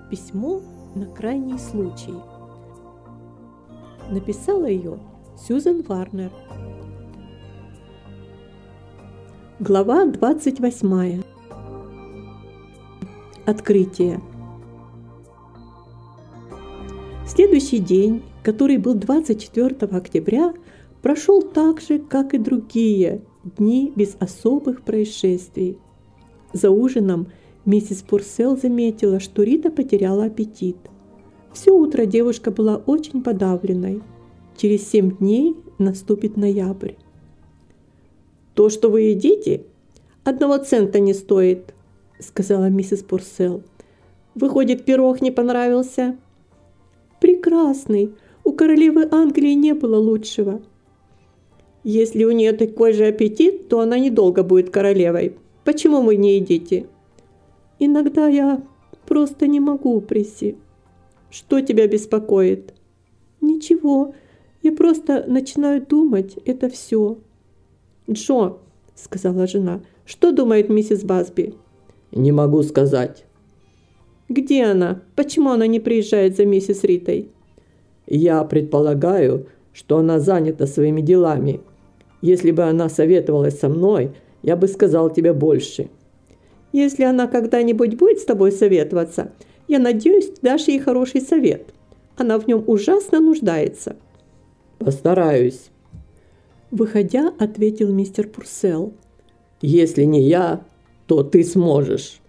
Письмо на крайний случай. Написала ее Сьюзен Варнер. Глава 28. Открытие. Следующий день, который был 24 октября, прошел так же, как и другие дни без особых происшествий. За ужином миссис Пурселл заметила, что Рита потеряла аппетит. Все утро девушка была очень подавленной. Через 7 дней наступит ноябрь. «То, что вы едите, 1 цента не стоит», — сказала миссис Пурселл. «Выходит, пирог не понравился?» «Прекрасный. У королевы Англии не было лучшего». «Если у нее такой же аппетит, то она недолго будет королевой. Почему вы не едите?» «Иногда я просто не могу, Присси». «Что тебя беспокоит?» «Ничего. Я просто начинаю думать, это все». «Джо», — сказала жена, — «что думает миссис Басби?» «Не могу сказать». «Где она? Почему она не приезжает за миссис Ритой?» «Я предполагаю, что она занята своими делами. Если бы она советовалась со мной, я бы сказал тебе больше». «Если она когда-нибудь будет с тобой советоваться, я надеюсь, ты дашь ей хороший совет. Она в нем ужасно нуждается». «Постараюсь». Выходя, ответил мистер Пурселл. «Если не я, то ты сможешь».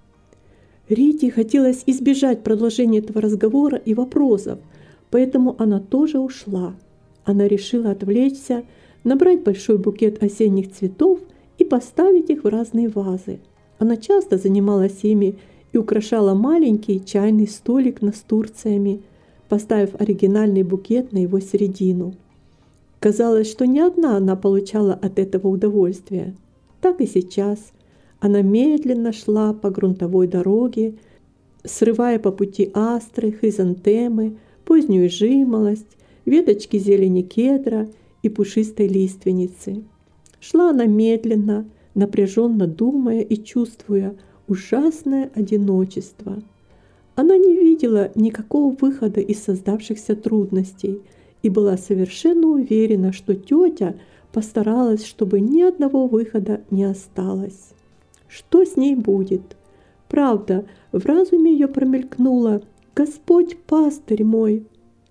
Рите хотелось избежать продолжения этого разговора и вопросов, поэтому она тоже ушла. Она решила отвлечься, набрать большой букет осенних цветов и поставить их в разные вазы. Она часто занималась ими и украшала маленький чайный столик настурциями, поставив оригинальный букет на его середину. Казалось, что не одна она получала от этого удовольствие. Так и сейчас она медленно шла по грунтовой дороге, срывая по пути астры, хризантемы, позднюю жимолость, веточки зелени кедра и пушистой лиственницы. Шла она медленно, напряженно думая и чувствуя ужасное одиночество. Она не видела никакого выхода из создавшихся трудностей и была совершенно уверена, что тетя постаралась, чтобы ни одного выхода не осталось. Что с ней будет? Правда, в разуме ее промелькнуло: «Господь пастырь мой».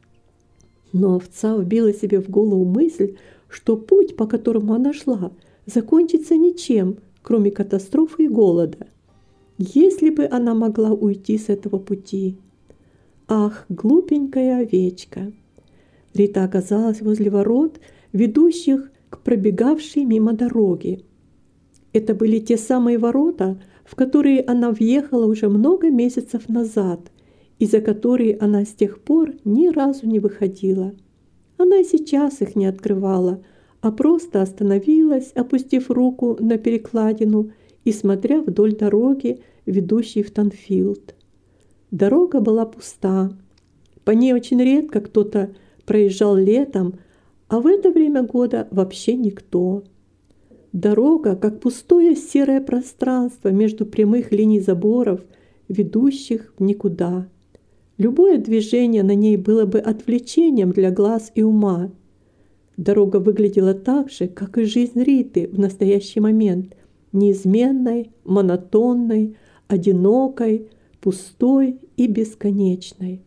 Но овца вбила себе в голову мысль, что путь, по которому она шла, закончится ничем, кроме катастрофы и голода. Если бы она могла уйти с этого пути. Ах, глупенькая овечка! Рита оказалась возле ворот, ведущих к пробегавшей мимо дороге. Это были те самые ворота, в которые она въехала уже много месяцев назад, и за которые она с тех пор ни разу не выходила. Она и сейчас их не открывала, а просто остановилась, опустив руку на перекладину и смотря вдоль дороги, ведущей в Танфилд. Дорога была пуста. По ней очень редко кто-то проезжал летом, а в это время года вообще никто. Дорога, как пустое серое пространство между прямых линий заборов, ведущих в никуда. Любое движение на ней было бы отвлечением для глаз и ума. Дорога выглядела так же, как и жизнь Риты в настоящий момент, неизменной, монотонной, одинокой, пустой и бесконечной.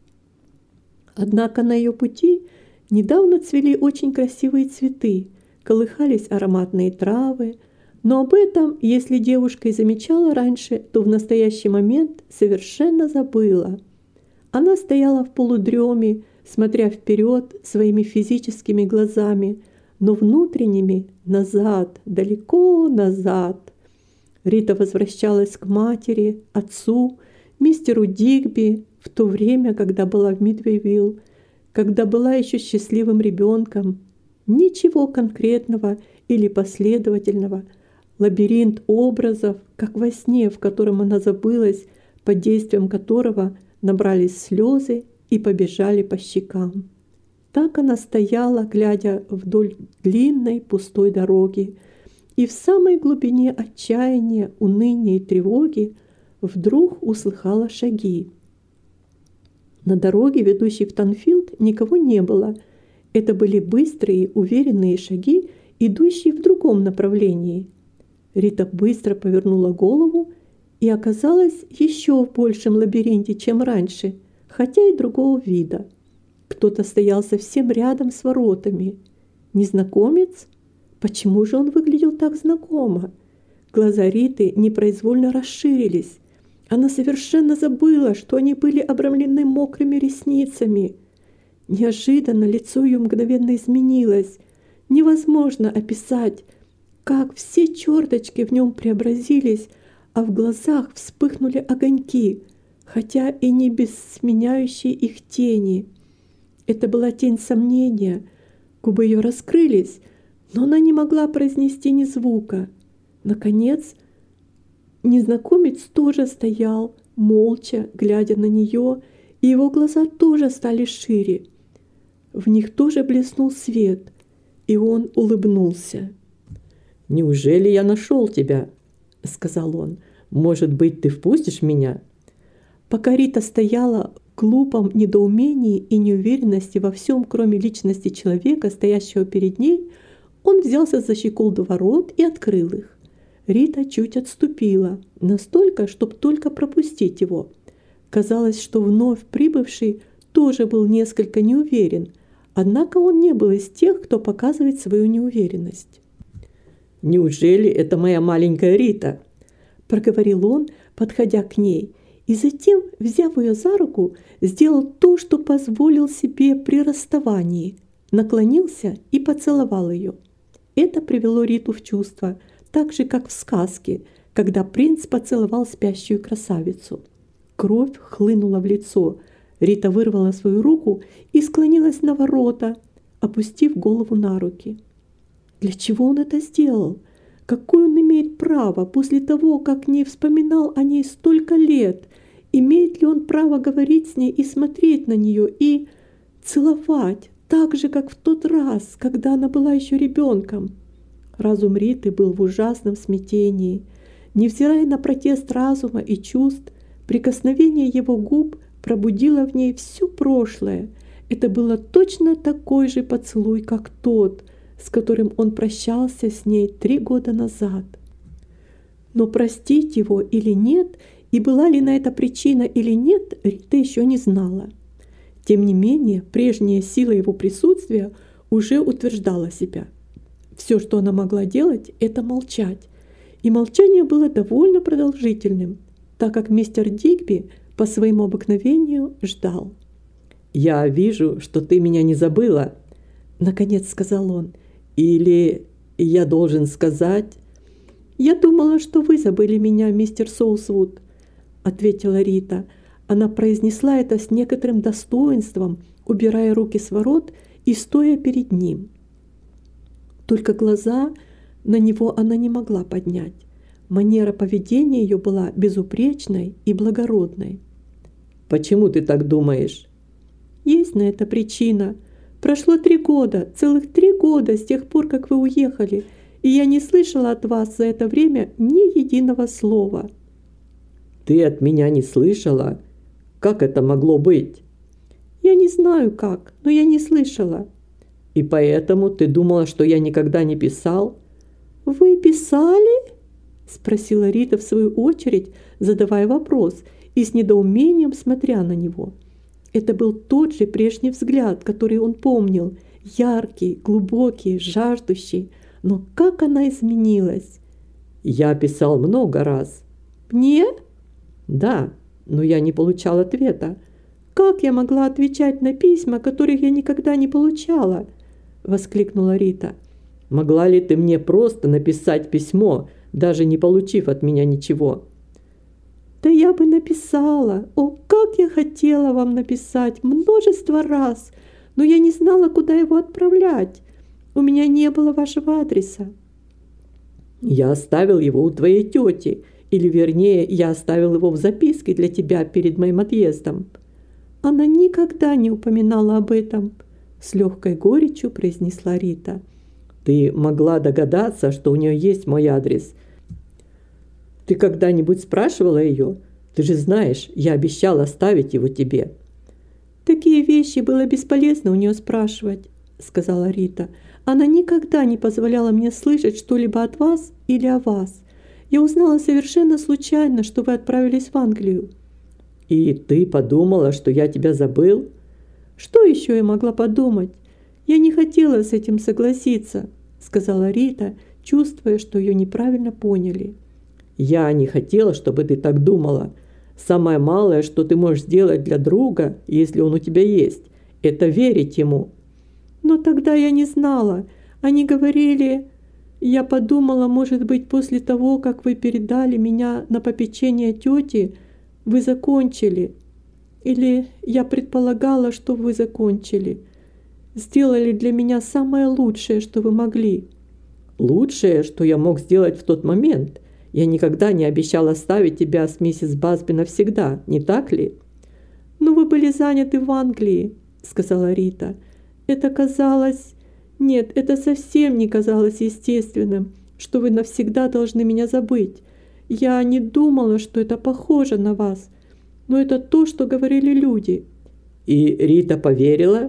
Однако на ее пути недавно цвели очень красивые цветы, колыхались ароматные травы, но об этом, если девушка и замечала раньше, то в настоящий момент совершенно забыла. Она стояла в полудреме, смотря вперед своими физическими глазами, но внутренними назад, далеко назад. Рита возвращалась к матери, отцу, мистеру Дигби в то время, когда была в Мидвейвилл, когда была еще счастливым ребенком. Ничего конкретного или последовательного. Лабиринт образов, как во сне, в котором она забылась, под действием которого набрались слезы и побежали по щекам. Так она стояла, глядя вдоль длинной пустой дороги, и в самой глубине отчаяния, уныния и тревоги вдруг услыхала шаги. На дороге, ведущей в Танфилд, никого не было. Это были быстрые, уверенные шаги, идущие в другом направлении. Рита быстро повернула голову и оказалась еще в большем лабиринте, чем раньше, хотя и другого вида. Кто-то стоял совсем рядом с воротами. Незнакомец? Почему же он выглядел так знакомо? Глаза Риты непроизвольно расширились. Она совершенно забыла, что они были обрамлены мокрыми ресницами. Неожиданно лицо ее мгновенно изменилось. Невозможно описать, как все черточки в нем преобразились, а в глазах вспыхнули огоньки, хотя и не без сменяющей их тени. Это была тень сомнения. Губы ее раскрылись, но она не могла произнести ни звука. Наконец, незнакомец тоже стоял, молча, глядя на нее, и его глаза тоже стали шире. В них тоже блеснул свет, и он улыбнулся. «Неужели я нашел тебя?» — сказал он. «Может быть, ты впустишь меня?» Пока Рита стояла в глупом недоумении и неуверенности во всем, кроме личности человека, стоящего перед ней, он взялся за щеколду ворот и открыл их. Рита чуть отступила, настолько, чтобы только пропустить его. Казалось, что вновь прибывший тоже был несколько неуверен, однако он не был из тех, кто показывает свою неуверенность. «Неужели это моя маленькая Рита?» — проговорил он, подходя к ней, и затем, взяв ее за руку, сделал то, что позволил себе при расставании. Наклонился и поцеловал ее. Это привело Риту в чувство, так же, как в сказке, когда принц поцеловал спящую красавицу. Кровь хлынула в лицо. Рита вырвала свою руку и склонилась на ворота, опустив голову на руки. Для чего он это сделал? Какое он имеет право после того, как не вспоминал о ней столько лет? Имеет ли он право говорить с ней и смотреть на нее и целовать, так же, как в тот раз, когда она была еще ребенком? Разум Риты был в ужасном смятении. Невзирая на протест разума и чувств, прикосновение его губ пробудило в ней все прошлое. Это было точно такой же поцелуй, как тот, с которым он прощался с ней 3 года назад. Но простить его или нет, и была ли на это причина или нет, Рита еще не знала. Тем не менее, прежняя сила его присутствия уже утверждала себя. Все, что она могла делать, это молчать. И молчание было довольно продолжительным, так как мистер Дигби по своему обыкновению ждал. «Я вижу, что ты меня не забыла», — наконец сказал он. «Или я должен сказать...» «Я думала, что вы забыли меня, мистер Соусвуд», — ответила Рита. Она произнесла это с некоторым достоинством, убирая руки с ворот и стоя перед ним. Только глаза на него она не могла поднять. Манера поведения ее была безупречной и благородной. «Почему ты так думаешь?» «Есть на это причина. Прошло 3 года, целых 3 года с тех пор, как вы уехали, и я не слышала от вас за это время ни единого слова». «Ты от меня не слышала? Как это могло быть?» «Я не знаю как, но я не слышала». «И поэтому ты думала, что я никогда не писал?» «Вы писали?» — спросила Рита в свою очередь, задавая вопрос и с недоумением смотря на него. Это был тот же прежний взгляд, который он помнил, яркий, глубокий, жаждущий. Но как она изменилась! «Я писал много раз». «Мне?» «Да, но я не получал ответа». «Как я могла отвечать на письма, которых я никогда не получала?» — воскликнула Рита. «Могла ли ты мне просто написать письмо, даже не получив от меня ничего?» «Да я бы написала. О, как я хотела вам написать множество раз, но я не знала, куда его отправлять. У меня не было вашего адреса». «Я оставил его у твоей тети, или вернее, я оставил его в записке для тебя перед моим отъездом». «Она никогда не упоминала об этом», — с легкой горечью произнесла Рита. «Ты могла догадаться, что у нее есть мой адрес. Ты когда-нибудь спрашивала ее? Ты же знаешь, я обещал оставить его тебе». Такие вещи было бесполезно у нее спрашивать, сказала Рита. Она никогда не позволяла мне слышать что-либо от вас или о вас. Я узнала совершенно случайно, что вы отправились в Англию. И ты подумала, что я тебя забыл? Что еще я могла подумать? Я не хотела с этим согласиться, сказала Рита, чувствуя, что ее неправильно поняли. Я не хотела, чтобы ты так думала. Самое малое, что ты можешь сделать для друга, если он у тебя есть, это верить ему. Но тогда я не знала. Они говорили... Я подумала, может быть, после того, как вы передали меня на попечение тети, вы закончили. Или я предполагала, что вы закончили. Сделали для меня самое лучшее, что вы могли. Лучшее, что я мог сделать в тот момент. Я никогда не обещал оставить тебя с миссис Басби навсегда, не так ли? Но вы были заняты в Англии, сказала Рита. Это казалось... Нет, это совсем не казалось естественным, что вы навсегда должны меня забыть. Я не думала, что это похоже на вас, но это то, что говорили люди. И Рита поверила?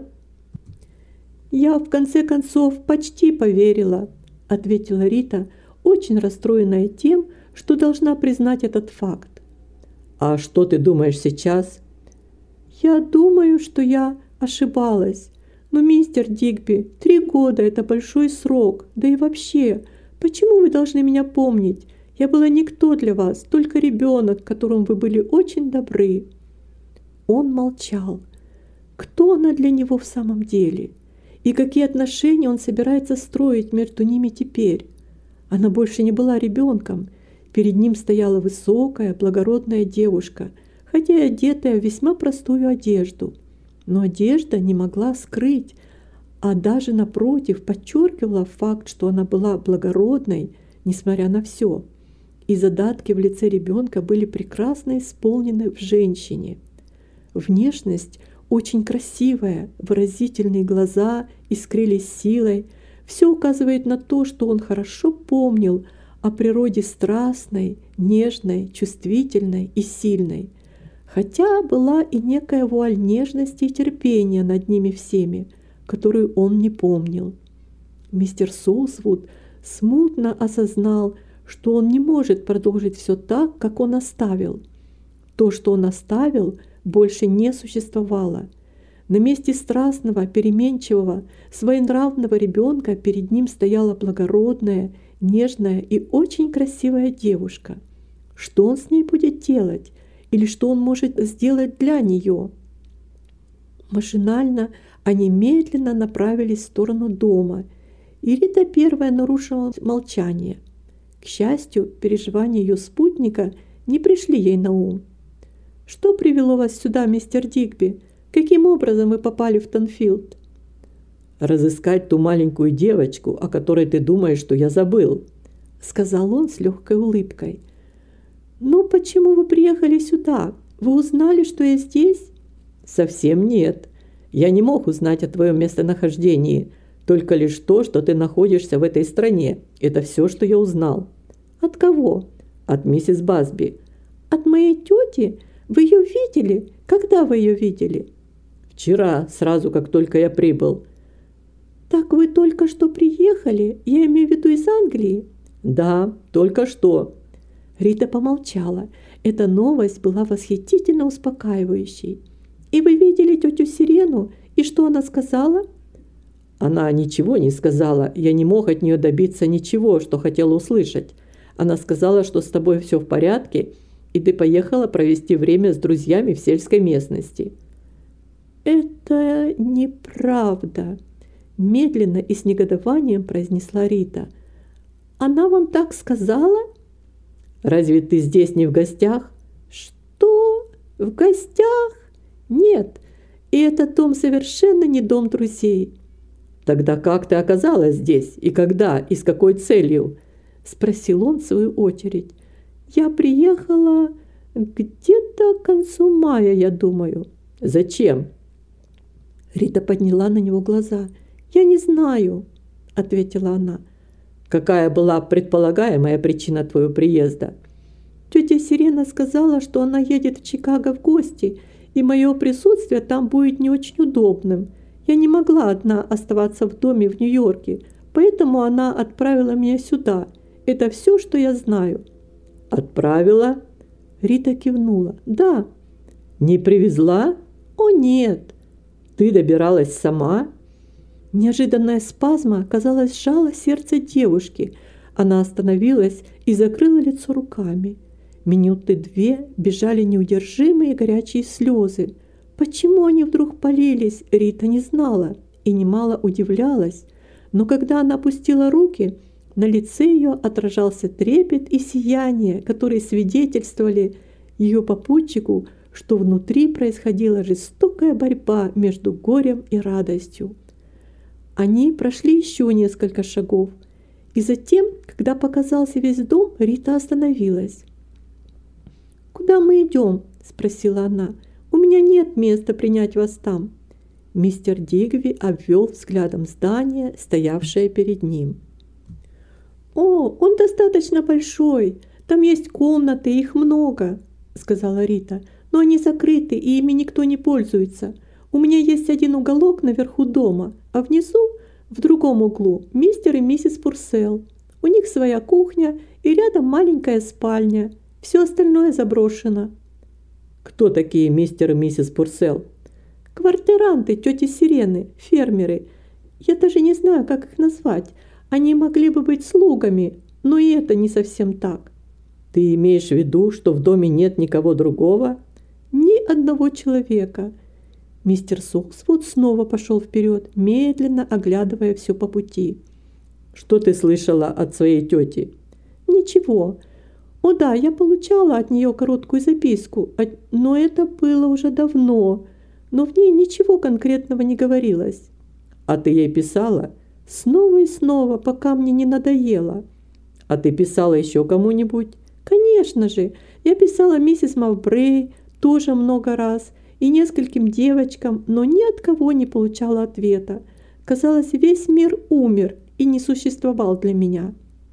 Я, в конце концов, почти поверила, ответила Рита, очень расстроенная тем, что должна признать этот факт. А что ты думаешь сейчас? Я думаю, что я ошибалась. Но, мистер Дигби, 3 года – это большой срок. Да и вообще, почему вы должны меня помнить? Я была никто для вас, только ребенок, которому вы были очень добры. Он молчал. Кто она для него в самом деле? И какие отношения он собирается строить между ними теперь? Она больше не была ребенком. Перед ним стояла высокая, благородная девушка, хотя и одетая в весьма простую одежду. Но одежда не могла скрыть, а даже напротив подчеркивала факт, что она была благородной, несмотря на все. И задатки в лице ребенка были прекрасно исполнены в женщине. Внешность очень красивая, выразительные глаза искрились силой. Все указывает на то, что он хорошо помнил о природе страстной, нежной, чувствительной и сильной. Хотя была и некая вуаль нежности и терпения над ними всеми, которую он не помнил. Мистер Солсвуд смутно осознал, что он не может продолжить все так, как он оставил. То, что он оставил, больше не существовало. На месте страстного, переменчивого, своенравного ребенка перед ним стояла благородная, нежная и очень красивая девушка. Что он с ней будет делать? Или что он может сделать для нее? Машинально они медленно направились в сторону дома, и Рита первая нарушила молчание. К счастью, переживания ее спутника не пришли ей на ум. «Что привело вас сюда, мистер Дигби? Каким образом вы попали в Тонфилд?» «Разыскать ту маленькую девочку, о которой ты думаешь, что я забыл», — сказал он с легкой улыбкой. «Ну, почему вы приехали сюда? Вы узнали, что я здесь?» «Совсем нет. Я не мог узнать о твоем местонахождении, только лишь то, что ты находишься в этой стране. Это все, что я узнал». «От кого?» «От миссис Басби». «От моей тети? Вы ее видели? Когда вы ее видели?» «Вчера, сразу как только я прибыл». «Так вы только что приехали? Я имею в виду из Англии?» «Да, только что». Рита помолчала. Эта новость была восхитительно успокаивающей. «И вы видели тетю Сирену? И что она сказала?» «Она ничего не сказала. Я не мог от нее добиться ничего, что хотела услышать. Она сказала, что с тобой все в порядке, и ты поехала провести время с друзьями в сельской местности». «Это неправда», – медленно и с негодованием произнесла Рита. «Она вам так сказала?» «Разве ты здесь не в гостях?» «Что? В гостях? Нет, и этот дом совершенно не дом друзей». «Тогда как ты оказалась здесь? И когда? И с какой целью?» – спросил он в свою очередь. «Я приехала где-то к концу мая, я думаю». «Зачем?» Рита подняла на него глаза. «Я не знаю», – ответила она. «Какая была предполагаемая причина твоего приезда?» «Тетя Сирена сказала, что она едет в Чикаго в гости, и мое присутствие там будет не очень удобным. Я не могла одна оставаться в доме в Нью-Йорке, поэтому она отправила меня сюда. Это все, что я знаю». «Отправила?» Рита кивнула. «Да». «Не привезла?» «О, нет». «Ты добиралась сама?» Неожиданная спазма, казалось, сжала сердце девушки. Она остановилась и закрыла лицо руками. Минуты 2 бежали неудержимые горячие слезы. Почему они вдруг полились, Рита не знала и немало удивлялась. Но когда она опустила руки, на лице ее отражался трепет и сияние, которые свидетельствовали ее попутчику, что внутри происходила жестокая борьба между горем и радостью. Они прошли еще несколько шагов, и затем, когда показался весь дом, Рита остановилась. «Куда мы идем?» – спросила она. «У меня нет места принять вас там». Мистер Дигби обвел взглядом здание, стоявшее перед ним. «О, он достаточно большой, там есть комнаты, их много», – сказала Рита. «Но они закрыты, и ими никто не пользуется. У меня есть один уголок наверху дома, а внизу, в другом углу, мистер и миссис Пурсел. У них своя кухня и рядом маленькая спальня. Все остальное заброшено». «Кто такие мистер и миссис Пурсел?» «Квартиранты тети Сирены, фермеры. Я даже не знаю, как их назвать. Они могли бы быть слугами, но и это не совсем так». «Ты имеешь в виду, что в доме нет никого другого?» «Ни одного человека». Мистер Солсвуд снова пошел вперед, медленно оглядывая все по пути. «Что ты слышала от своей тети?» «Ничего. О да, я получала от нее короткую записку, но это было уже давно, но в ней ничего конкретного не говорилось». «А ты ей писала?» «Снова и снова, пока мне не надоело». «А ты писала еще кому-нибудь?» «Конечно же, я писала миссис Мавбрей тоже много раз и нескольким девочкам, но ни от кого не получала ответа. Казалось, весь мир умер и не существовал для меня».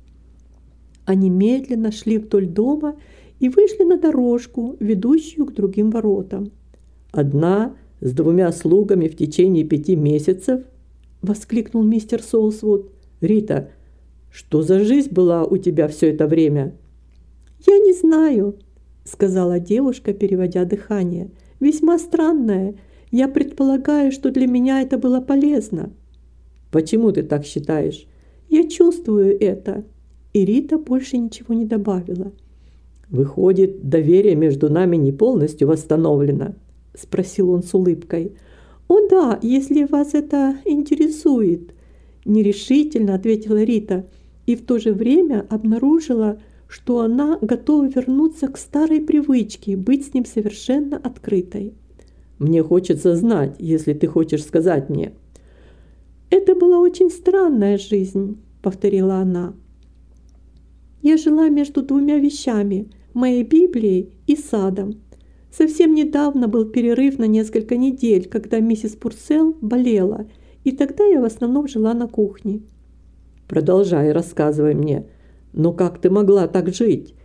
Они медленно шли вдоль дома и вышли на дорожку, ведущую к другим воротам. «Одна с 2 слугами в течение 5 месяцев?» – воскликнул мистер Солсвуд. «Рита, что за жизнь была у тебя все это время?» «Я не знаю», – сказала девушка, переводя дыхание. «Весьма странная. Я предполагаю, что для меня это было полезно». «Почему ты так считаешь?» «Я чувствую это». И Рита больше ничего не добавила. «Выходит, доверие между нами не полностью восстановлено?» – спросил он с улыбкой. «О да, если вас это интересует», – нерешительно ответила Рита и в то же время обнаружила, что она готова вернуться к старой привычке быть с ним совершенно открытой. «Мне хочется знать, если ты хочешь сказать мне». «Это была очень странная жизнь», – повторила она. «Я жила между 2 вещами – моей Библией и садом. Совсем недавно был перерыв на несколько недель, когда миссис Пурсел болела, и тогда я в основном жила на кухне». «Продолжай, рассказывай мне. Но как ты могла так жить?»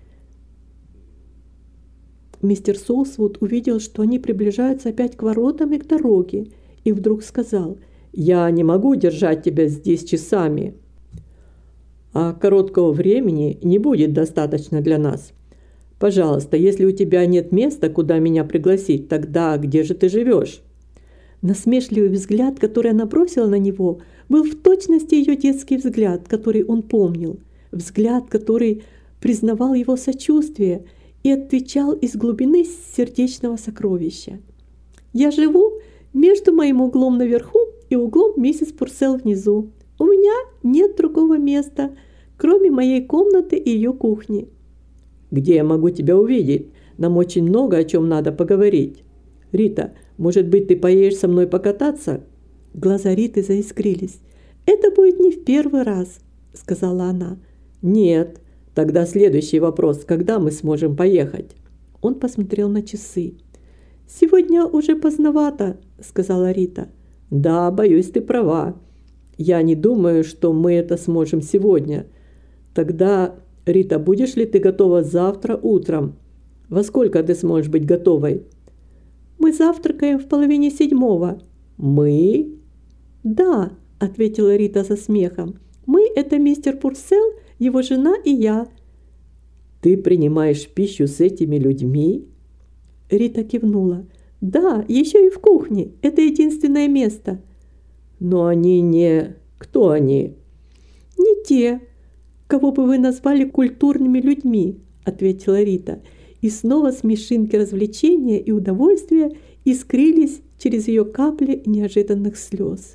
Мистер Солсвуд увидел, что они приближаются опять к воротам и к дороге, и вдруг сказал: «Я не могу держать тебя здесь часами, а короткого времени не будет достаточно для нас. Пожалуйста, если у тебя нет места, куда меня пригласить, тогда где же ты живешь?» Насмешливый взгляд, который она бросила на него, был в точности ее детский взгляд, который он помнил. Взгляд, который признавал его сочувствие и отвечал из глубины сердечного сокровища. «Я живу между моим углом наверху и углом миссис Пурсел внизу. У меня нет другого места, кроме моей комнаты и ее кухни». «Где я могу тебя увидеть? Нам очень много о чем надо поговорить. Рита, может быть, ты поедешь со мной покататься?» Глаза Риты заискрились. «Это будет не в первый раз», — сказала она. «Нет. Тогда следующий вопрос. Когда мы сможем поехать?» Он посмотрел на часы. «Сегодня уже поздновато», — сказала Рита. «Да, боюсь, ты права. Я не думаю, что мы это сможем сегодня. Тогда, Рита, будешь ли ты готова завтра утром? Во сколько ты сможешь быть готовой?» Мы завтракаем в 6:30. Мы? Да, ответила Рита со смехом. Мы – это мистер Пурсел, его жена и я. Ты принимаешь пищу с этими людьми? Рита кивнула. Да, еще и в кухне. Это единственное место. Но они не... Кто они? Не те, кого бы вы назвали культурными людьми, ответила Рита. И снова смешинки развлечения и удовольствия искрились через ее капли неожиданных слез.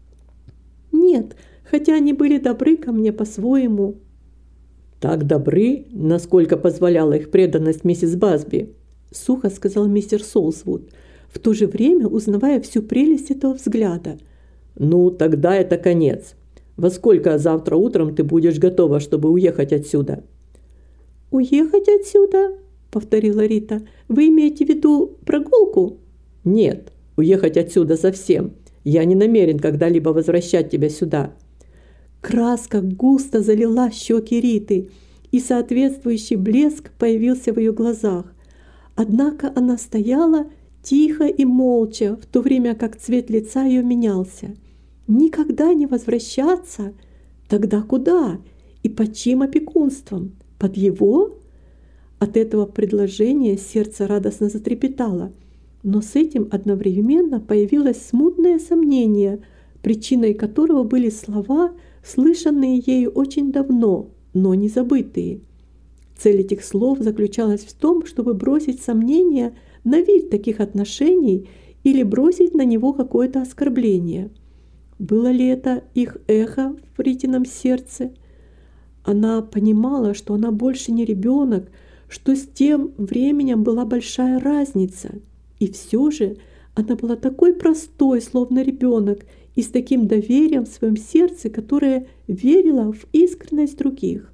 Нет, хотя они были добры ко мне по-своему. Так добры, насколько позволяла их преданность миссис Басби, сухо сказал мистер Солсвуд, в то же время узнавая всю прелесть этого взгляда. Ну, тогда это конец. Во сколько завтра утром ты будешь готова, чтобы уехать отсюда? Уехать отсюда? Повторила Рита. Вы имеете в виду прогулку? Нет, уехать отсюда совсем. Я не намерен когда-либо возвращать тебя сюда. Краска густо залила щеки Риты, и соответствующий блеск появился в ее глазах. Однако она стояла тихо и молча, в то время как цвет лица ее менялся. Никогда не возвращаться? Тогда куда? И под чьим опекунством? Под его? От этого предложения сердце радостно затрепетало, но с этим одновременно появилось смутное сомнение, причиной которого были слова, слышанные ею очень давно, но не забытые. Цель этих слов заключалась в том, чтобы бросить сомнение на вид таких отношений или бросить на него какое-то оскорбление. Было ли это их эхо в Ритином сердце? Она понимала, что она больше не ребенок, что с тем временем была большая разница. И все же она была такой простой, словно ребенок, и с таким доверием в своем сердце, которое верило в искренность других.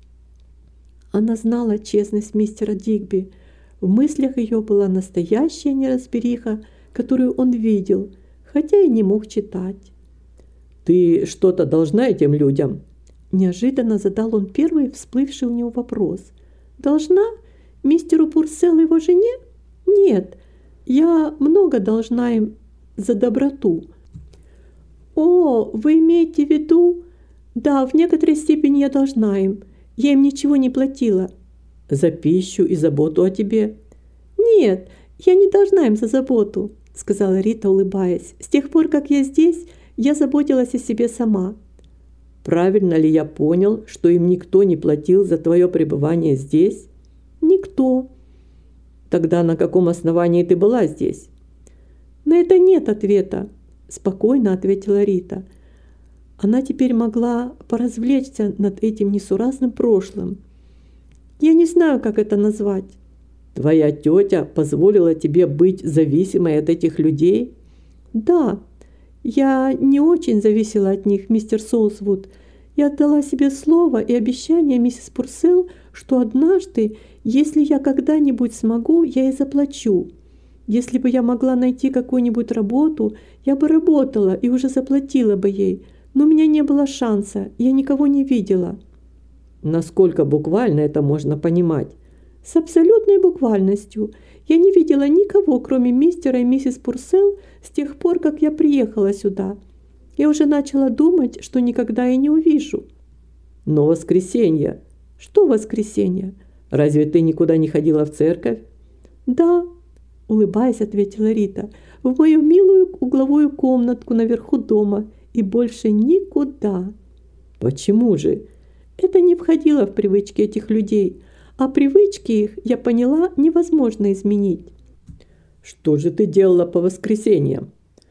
Она знала честность мистера Дигби. В мыслях ее была настоящая неразбериха, которую он видел, хотя и не мог читать. «Ты что-то должна этим людям?» Неожиданно задал он первый всплывший у него вопрос. «Должна? Мистеру Пурселу и его жене? Нет, я много должна им за доброту». «О, вы имеете в виду? Да, в некоторой степени я должна им. Я им ничего не платила». «За пищу и заботу о тебе?» «Нет, я не должна им за заботу», — сказала Рита, улыбаясь. «С тех пор, как я здесь, я заботилась о себе сама». «Правильно ли я понял, что им никто не платил за твое пребывание здесь?» «Никто». «Тогда на каком основании ты была здесь?» «На это нет ответа», — спокойно ответила Рита. Она теперь могла поразвлечься над этим несуразным прошлым. «Я не знаю, как это назвать». «Твоя тетя позволила тебе быть зависимой от этих людей?» «Да, я не очень зависела от них, мистер Солсвуд. Я отдала себе слово и обещание миссис Пурсел, что однажды, если я когда-нибудь смогу, я ей заплачу. Если бы я могла найти какую-нибудь работу, я бы работала и уже заплатила бы ей. Но у меня не было шанса, я никого не видела». «Насколько буквально это можно понимать?» «С абсолютной буквальностью. Я не видела никого, кроме мистера и миссис Пурсел, с тех пор, как я приехала сюда. Я уже начала думать, что никогда и не увижу». «Но воскресенье...» «Что воскресенье?» «Разве ты никуда не ходила в церковь?» «Да», — улыбаясь, ответила Рита, «в мою милую угловую комнатку наверху дома и больше никуда». «Почему же?» «Это не входило в привычки этих людей, а привычки их, я поняла, невозможно изменить». «Что же ты делала по воскресеньям?»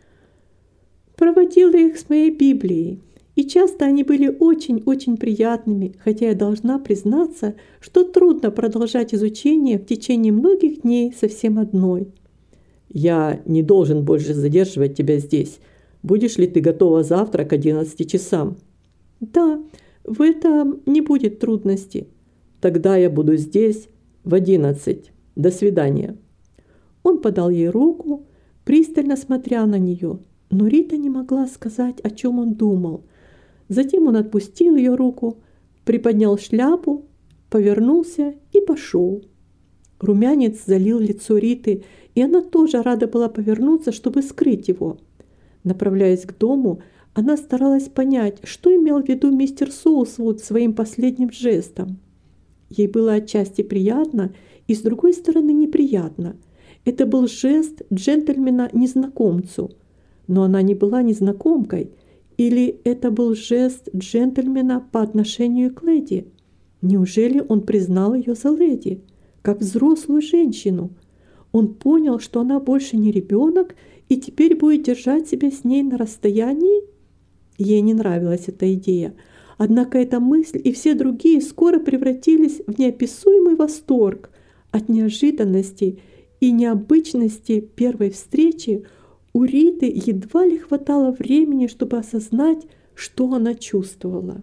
«Проводила их с моей Библией. И часто они были очень-очень приятными, хотя я должна признаться, что трудно продолжать изучение в течение многих дней совсем одной». «Я не должен больше задерживать тебя здесь. Будешь ли ты готова завтра к 11 часам?» «Да, в этом не будет трудности». «Тогда я буду здесь в 11. До свидания». Он подал ей руку, пристально смотря на нее, но Рита не могла сказать, о чем он думал. Затем он отпустил ее руку, приподнял шляпу, повернулся и пошел. Румянец залил лицо Риты, и она тоже рада была повернуться, чтобы скрыть его. Направляясь к дому, она старалась понять, что имел в виду мистер Соусвуд своим последним жестом. Ей было отчасти приятно и, с другой стороны, неприятно. Это был жест джентльмена незнакомцу, но она не была незнакомкой, или это был жест джентльмена по отношению к леди? Неужели он признал ее за леди, как взрослую женщину? Он понял, что она больше не ребенок и теперь будет держать себя с ней на расстоянии? Ей не нравилась эта идея. Однако эта мысль и все другие скоро превратились в неописуемый восторг от неожиданности и необычности первой встречи. У Риты едва ли хватало времени, чтобы осознать, что она чувствовала.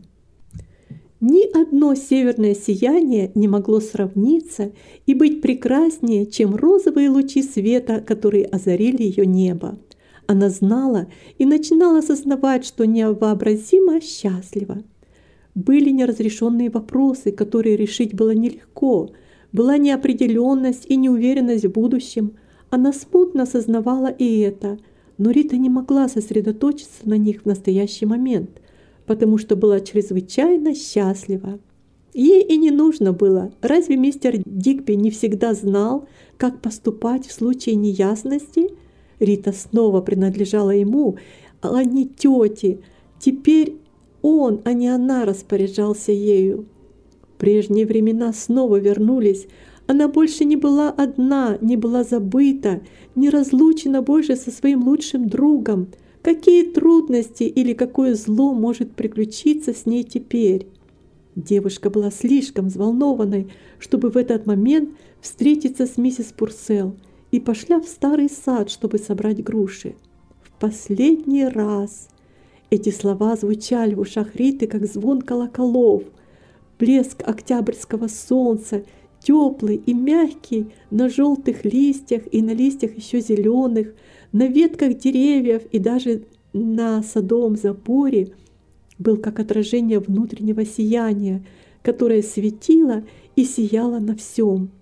Ни одно северное сияние не могло сравниться и быть прекраснее, чем розовые лучи света, которые озарили ее небо. Она знала и начинала осознавать, что невообразимо счастлива. Были неразрешенные вопросы, которые решить было нелегко. Была неопределенность и неуверенность в будущем. Она смутно осознавала и это, но Рита не могла сосредоточиться на них в настоящий момент, потому что была чрезвычайно счастлива. Ей и не нужно было. Разве мистер Дигби не всегда знал, как поступать в случае неясности? Рита снова принадлежала ему, а не тете. Теперь он, а не она, распоряжался ею. Прежние времена снова вернулись. Она больше не была одна, не была забыта, не разлучена больше со своим лучшим другом. Какие трудности или какое зло может приключиться с ней теперь? Девушка была слишком взволнованной, чтобы в этот момент встретиться с миссис Пурселл, и пошла в старый сад, чтобы собрать груши. В последний раз. Эти слова звучали в ушах Риты, как звон колоколов. Блеск октябрьского солнца, теплый и мягкий, на желтых листьях и на листьях еще зеленых, на ветках деревьев и даже на садовом заборе, был как отражение внутреннего сияния, которое светило и сияло на всем.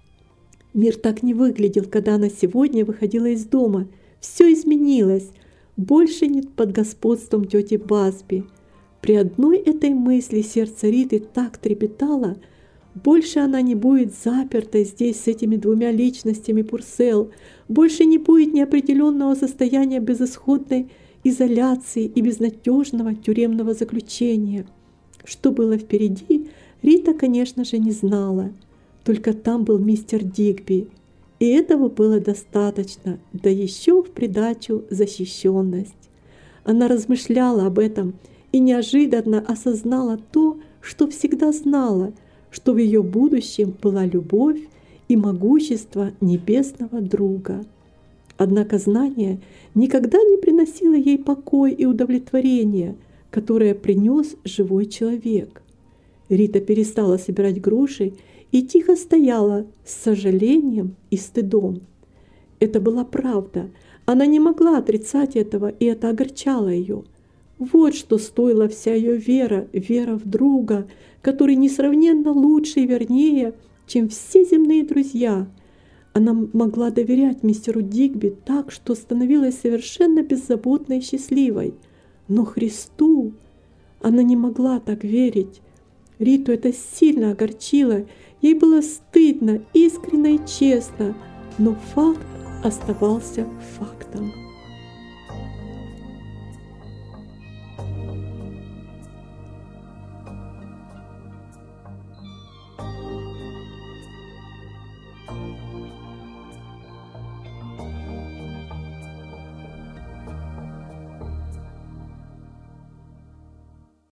Мир так не выглядел, когда она сегодня выходила из дома. Все изменилось, больше не под господством тети Басби. При одной этой мысли сердце Риты так трепетало. Больше она не будет заперта здесь с этими двумя личностями Пурселл. Больше не будет неопределенного состояния безысходной изоляции и безнадежного тюремного заключения. Что было впереди, Рита, конечно же, не знала. Только там был мистер Дигби, и этого было достаточно, да еще в придачу защищенность. Она размышляла об этом и неожиданно осознала то, что всегда знала, что в ее будущем была любовь и могущество небесного друга. Однако знание никогда не приносило ей покой и удовлетворение, которое принес живой человек. Рита перестала собирать груши и тихо стояла с сожалением и стыдом. Это была правда. Она не могла отрицать этого, и это огорчало ее. Вот что стоила вся ее вера в друга, который несравненно лучше и вернее, чем все земные друзья. Она могла доверять мистеру Дигби так, что становилась совершенно беззаботной и счастливой. Но Христу она не могла так верить. Риту это сильно огорчило. Ей было стыдно, искренне и честно, но факт оставался фактом.